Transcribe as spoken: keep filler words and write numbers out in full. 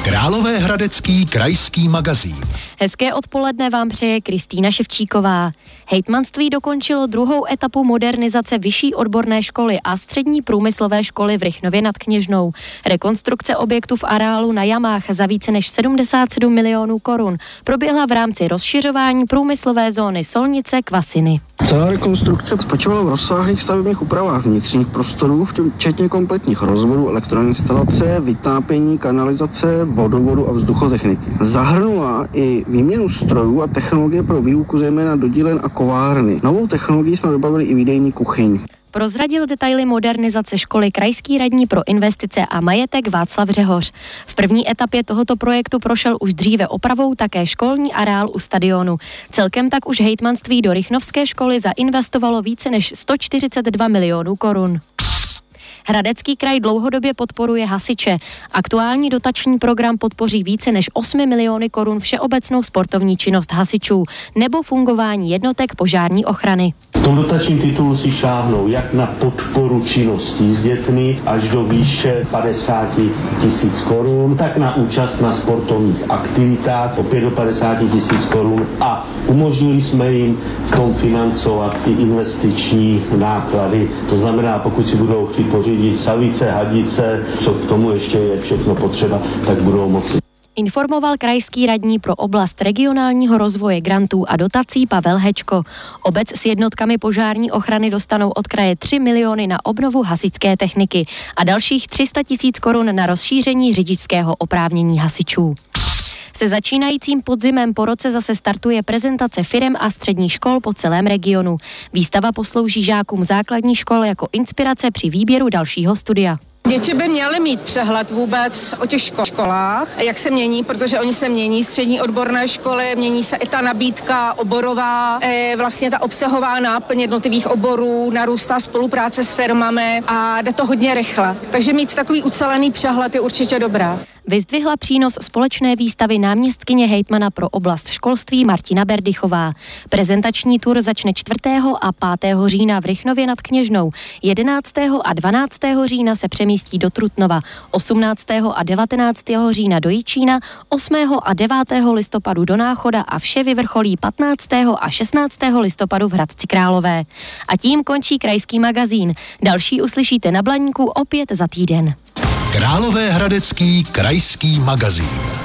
Královéhradecký krajský magazín. Hezké odpoledne vám přeje Kristýna Ševčíková. Hejtmanství dokončilo druhou etapu modernizace vyšší odborné školy a střední průmyslové školy v Rychnově nad Kněžnou. Rekonstrukce objektu v areálu na Jamách za více než sedmdesát sedm milionů korun proběhla v rámci rozšiřování průmyslové zóny Solnice Kvasiny. Celá rekonstrukce spočívala v rozsáhlých stavebních úpravách vnitřních prostorů, včetně kompletních rozvodů, elektroinstalace, vytápění, kanalizace, vodovodu a vzduchotechniky. Zahrnula i výměnu strojů a technologie pro výuku, zejména do dílen a kovárny. Novou technologií jsme vybavili i výdejní kuchyň. Prozradil detaily modernizace školy krajský radní pro investice a majetek Václav Řehoř. V první etapě tohoto projektu prošel už dříve opravou také školní areál u stadionu. Celkem tak už hejtmanství do Rychnovské školy zainvestovalo více než sto čtyřicet dva milionů korun. Hradecký kraj dlouhodobě podporuje hasiče. Aktuální dotační program podpoří více než osm miliony korun všeobecnou sportovní činnost hasičů nebo fungování jednotek požární ochrany. V tom dotačním titulu si šáhnou jak na podporu činností s dětmi až do výše padesát tisíc korun, tak na účast na sportovních aktivitách opět do padesát tisíc korun a umožnili jsme jim v tom financovat ty investiční náklady. To znamená, pokud si budou chtít pořídit savice, hadice, co k tomu ještě je všechno potřeba, tak budou moci. Informoval krajský radní pro oblast regionálního rozvoje grantů a dotací Pavel Hečko. Obec s jednotkami požární ochrany dostanou od kraje tři miliony na obnovu hasičské techniky a dalších tři sta tisíc korun na rozšíření řidičského oprávnění hasičů. Se začínajícím podzimem po roce zase startuje prezentace firem a středních škol po celém regionu. Výstava poslouží žákům základní škol jako inspirace při výběru dalšího studia. Děti by měly mít přehled vůbec o těch školách, jak se mění, protože oni se mění, střední odborné školy, mění se i ta nabídka oborová, vlastně ta obsahová náplň jednotlivých oborů, narůstá spolupráce s firmami a jde to hodně rychle. Takže mít takový ucelený přehled je určitě dobré. Vyzdvihla přínos společné výstavy náměstkyně hejtmana pro oblast školství Martina Berdychová. Prezentační tur začne čtvrtého a pátého října v Rychnově nad Kněžnou. jedenáctého a dvanáctého října se přemístí do Trutnova, osmnáctého a devatenáctého října do Jičína, osmého a devátého listopadu do Náchoda a vše vyvrcholí patnáctého a šestnáctého listopadu v Hradci Králové. A tím končí krajský magazín. Další uslyšíte na Blaníku opět za týden. Královéhradecký krajský magazín.